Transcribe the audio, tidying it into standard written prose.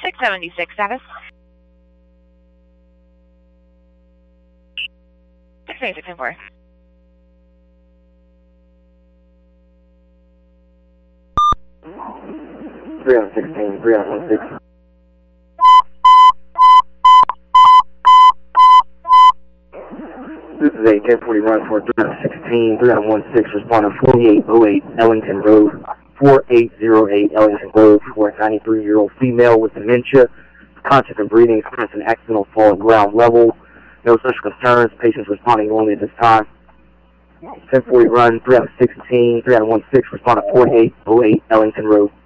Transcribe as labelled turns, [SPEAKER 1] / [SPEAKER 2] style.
[SPEAKER 1] 676 status. 676
[SPEAKER 2] 316, 316. This is a 1040 run for 316, 316, responding 4808 Ellington Road, 4808 Ellington Road, for a 93-year-old female with dementia, conscious of breathing, experiencing an accidental fall at ground level. No social concerns, patients responding normally at this time. 1040 run, 316, 316, responding 4808 Ellington Road.